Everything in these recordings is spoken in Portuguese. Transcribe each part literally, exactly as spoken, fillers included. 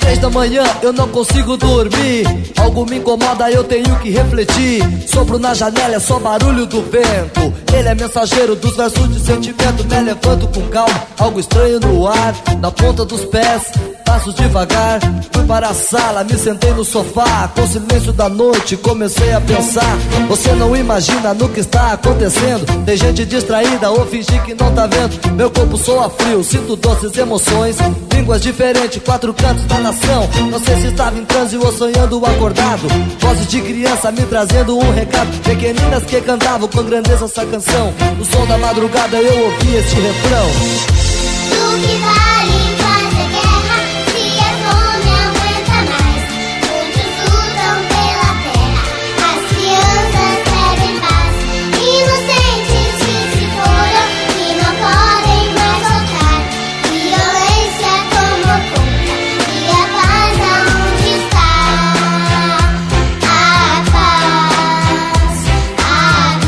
três da manhã eu não consigo dormir. Algo me incomoda, eu tenho que refletir. Sopro na janela, é só barulho do vento. Ele é mensageiro dos versos de sentimento. Me levanto com calma, algo estranho no ar. Na ponta dos pés, passo devagar. Fui para a sala, me sentei no sofá. Com o silêncio da noite comecei a pensar. Você não imagina no que está acontecendo. Tem gente distraída ou fingir que não tá vendo. Meu corpo soa frio, sinto doces emoções. Línguas diferentes, quatro cantos da nação. Não sei se estava em transe ou sonhando acordado. Vozes de criança me trazendo um recado. Pequeninas que cantavam com grandeza essa canção. No som da madrugada eu ouvi este refrão. Do que vale fazer guerra se a fome aguenta mais? Muitos lutam pela terra, as crianças pedem paz. Inocentes que se foram e não podem mais voltar. Violência tomou conta e a paz aonde está? A paz, a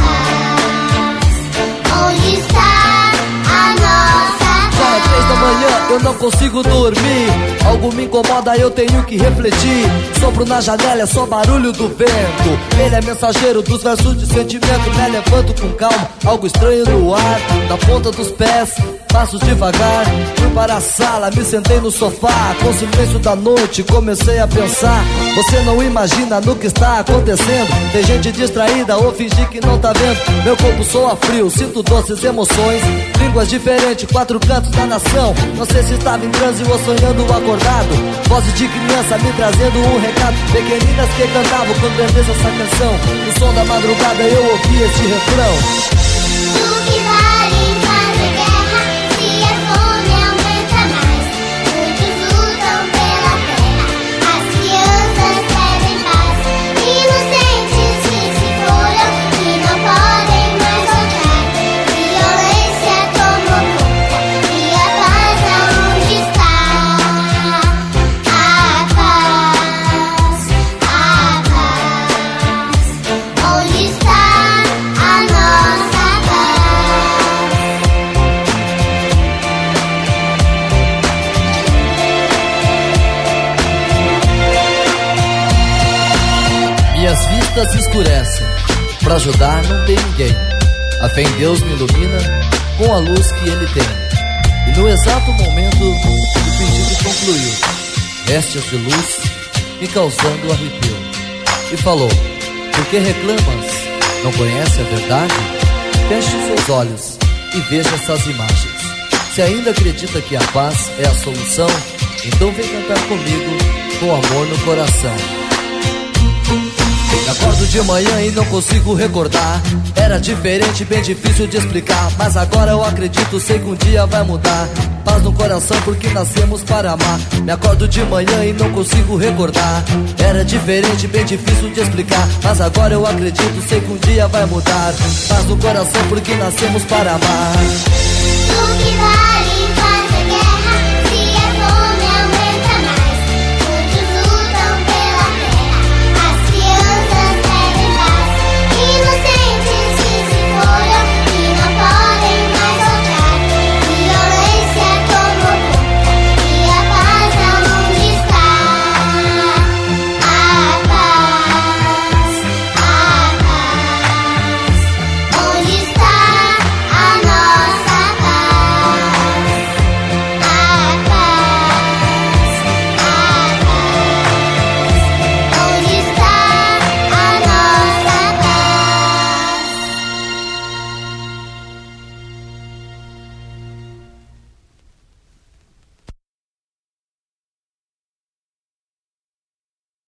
paz, onde está a nossa paz? Já é três da manhã, eu não consigo dormir. Algo me incomoda, eu tenho que refletir. Sopro na janela, é só barulho do vento. Ele é mensageiro dos versos de sentimento. Me levanto com calma, algo estranho no ar. Na ponta dos pés, passo devagar. Fui para a sala, me sentei no sofá. Com o silêncio da noite comecei a pensar. Você não imagina no que está acontecendo. Tem gente distraída ou fingir que não tá vendo. Meu corpo soa frio, sinto doces emoções. Línguas diferentes, quatro cantos da nação. Não sei se estava em transe ou sonhando acordado. Vozes de criança me trazendo um recado. Pequeninas que cantavam com grandeza essa canção. No som da madrugada eu ouvi este refrão. Do que vale fazer guerra se a fome aumenta mais? Muitos lutam pela terra, as crianças pedem paz. Inocentes que se foram e não podem mais voltar. Violência tomou conta e a paz aonde está? A paz, a paz, onde está a nossa paz? Minhas vistas escurecem, pra ajudar não tem ninguém. A fé em Deus me ilumina com a luz que Ele tem. E no exato momento o pedido concluiu. Vestes de luz me causando arrepio. E falou: por que reclamas? Não conhece a verdade? Feche seus olhos e veja essas imagens. Se ainda acredita que a paz é a solução, então vem cantar comigo com amor no coração. Acordo de manhã e não consigo recordar. Era diferente, bem difícil de explicar. Mas agora eu acredito, sei que um dia vai mudar. Paz no coração porque nascemos para amar. Me acordo de manhã e não consigo recordar. Era diferente, bem difícil de explicar. Mas agora eu acredito, sei que um dia vai mudar. Paz no coração porque nascemos para amar.